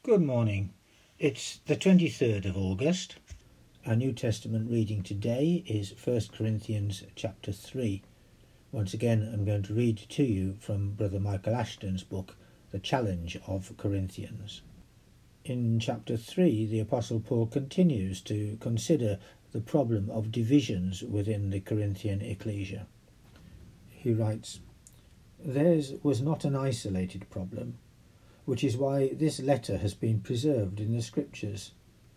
Good morning. It's the 23rd of August. Our New Testament reading today is 1 Corinthians chapter 3. Once again, I'm going to read to you from Brother Michael Ashton's book, The Challenge of Corinthians. In chapter 3, the Apostle Paul continues to consider the problem of divisions within the Corinthian ecclesia. He writes, "Theirs was not an isolated problem, which is why this letter has been preserved in the Scriptures.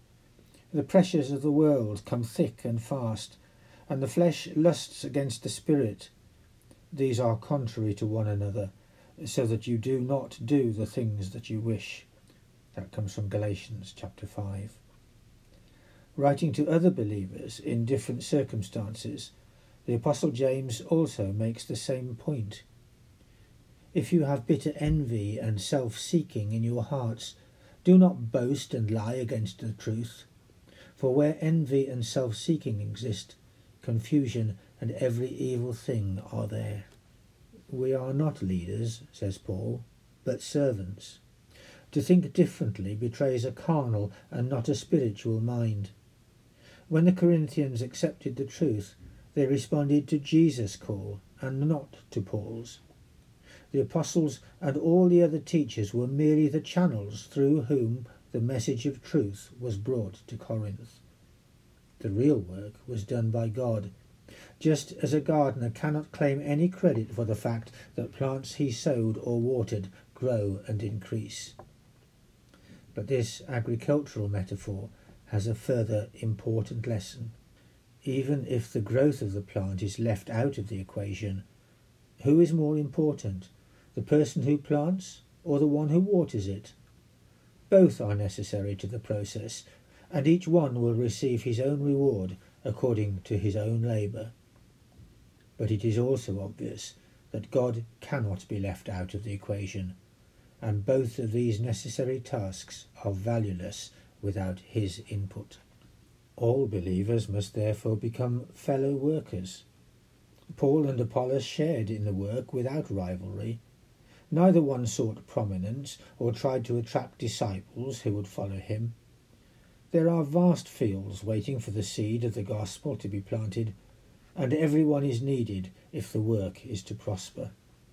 The pressures of the world come thick and fast, and the flesh lusts against the Spirit. These are contrary to one another, so that you do not do the things that you wish." That comes from Galatians chapter 5. Writing to other believers in different circumstances, the Apostle James also makes the same point. "If you have bitter envy and self-seeking in your hearts, do not boast and lie against the truth. For where envy and self-seeking exist, confusion and every evil thing are there." We are not leaders, says Paul, but servants. To think differently betrays a carnal and not a spiritual mind. When the Corinthians accepted the truth, they responded to Jesus' call and not to Paul's. The apostles and all the other teachers were merely the channels through whom the message of truth was brought to Corinth. The real work was done by God, just as a gardener cannot claim any credit for the fact that plants he sowed or watered grow and increase. But this agricultural metaphor has a further important lesson. Even if the growth of the plant is left out of the equation, who is more important, the person who plants or the one who waters it? Both are necessary to the process, and each one will receive his own reward according to his own labour. But it is also obvious that God cannot be left out of the equation, and both of these necessary tasks are valueless without his input. All believers must therefore become fellow workers. Paul and Apollos shared in the work without rivalry. Neither one sought prominence or tried to attract disciples who would follow him. There are vast fields waiting for the seed of the gospel to be planted, and everyone is needed if the work is to prosper.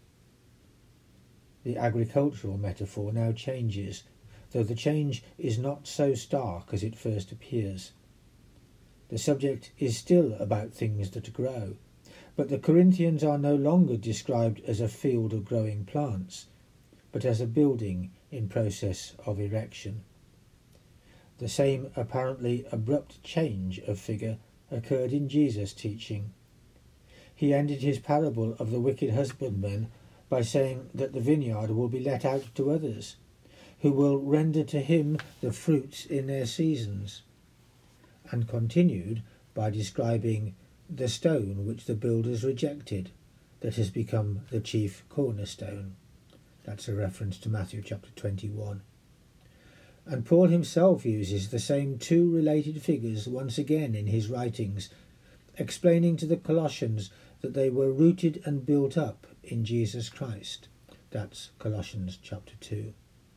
The agricultural metaphor now changes, though the change is not so stark as it first appears. The subject is still about things that grow, but the Corinthians are no longer described as a field of growing plants, but as a building in process of erection. The same apparently abrupt change of figure occurred in Jesus' teaching. He ended his parable of the wicked husbandman by saying that the vineyard will be let out to others, who will render to him the fruits in their seasons, and continued by describing the stone which the builders rejected, that has become the chief cornerstone. That's a reference to Matthew chapter 21. And Paul himself uses the same two related figures once again in his writings, explaining to the Colossians that they were rooted and built up in Jesus Christ. That's Colossians chapter 2.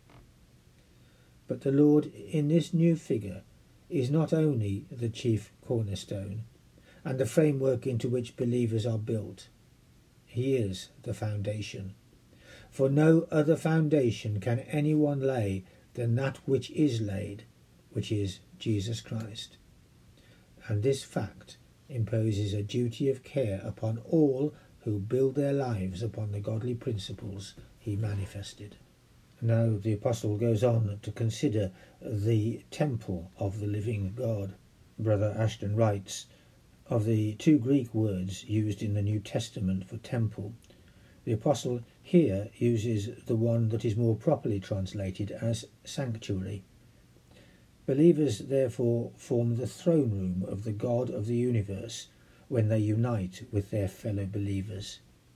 But the Lord in this new figure is not only the chief cornerstone and the framework into which believers are built. He is the foundation. For no other foundation can anyone lay than that which is laid, which is Jesus Christ. And this fact imposes a duty of care upon all who build their lives upon the godly principles he manifested. Now the Apostle goes on to consider the temple of the living God. Brother Ashton writes, of the two Greek words used in the New Testament for temple, the Apostle here uses the one that is more properly translated as sanctuary. Believers therefore form the throne room of the God of the universe when they unite with their fellow believers.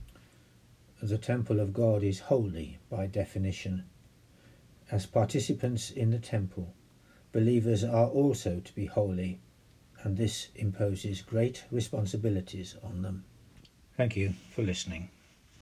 The temple of God is holy by definition. As participants in the temple, believers are also to be holy, and this imposes great responsibilities on them. Thank you for listening.